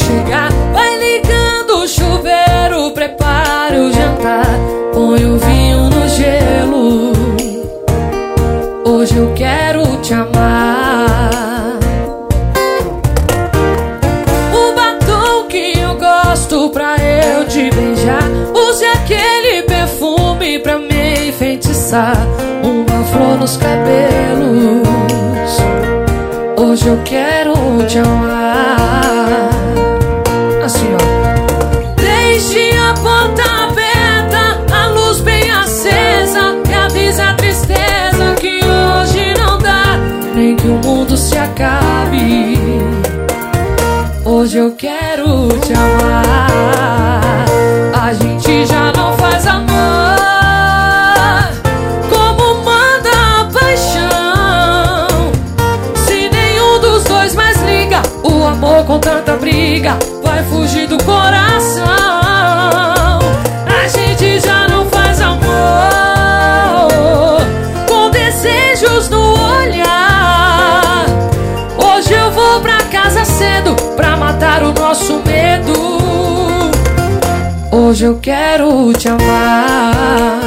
chegar. Vai ligando o chuveiro, prepare o jantar, põe o vinho no gelo. Hoje eu quero te amar. O batom que eu gosto pra eu te beijar, use aquele perfume pra me enfeitiçar, uma flor nos cabelos. Hoje eu quero te amar. Assim, ó. Deixe a porta aberta, a luz bem acesa, e avisa a tristeza que hoje não dá, nem que o mundo se acabe. Hoje eu quero te amar. A gente já não faz amor como manda a paixão. Se nenhum dos dois mais liga, o amor com tanta briga vai fugir do coração. A gente já não faz amor com desejos no olhar. Hoje eu vou pra casa cedo pra matar o nosso medo. Hoje eu quero te amar.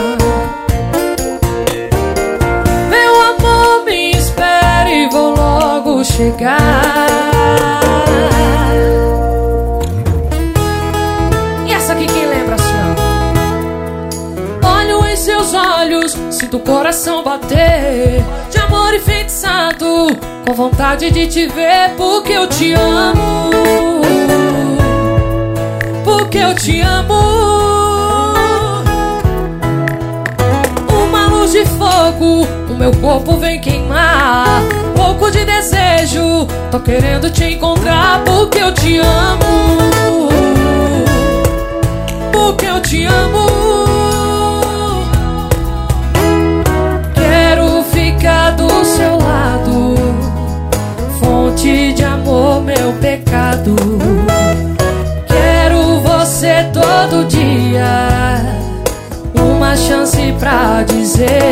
Meu amor, me espere, vou logo chegar. E essa aqui quem lembra assim, ó? Olho em seus olhos, sinto o coração bater, de amor enfeitiçado, com vontade de te ver, porque eu te amo. Porque eu te amo. Uma luz de fogo, o meu corpo vem queimar, pouco de desejo, tô querendo te encontrar, porque eu te amo. Porque eu te amo. Quero ficar do seu lado, fonte de amor, meu pecado. Quero você todo dia, uma chance pra dizer